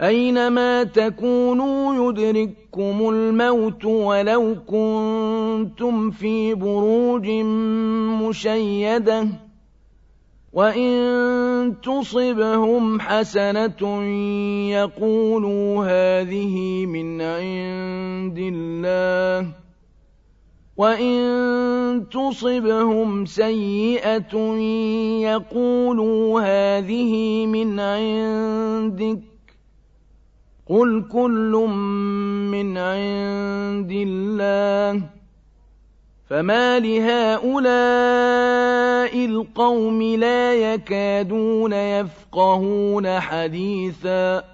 أينما تكونوا يدرككم الموت ولو كنتم في بروج مشيدة وإن تصبهم حسنة يقولوا هذه من عند الله وإن تصبهم سيئة يقولوا هذه من عندك قل كل من عند الله فما لهؤلاء القوم لا يكادون يفقهون حديثا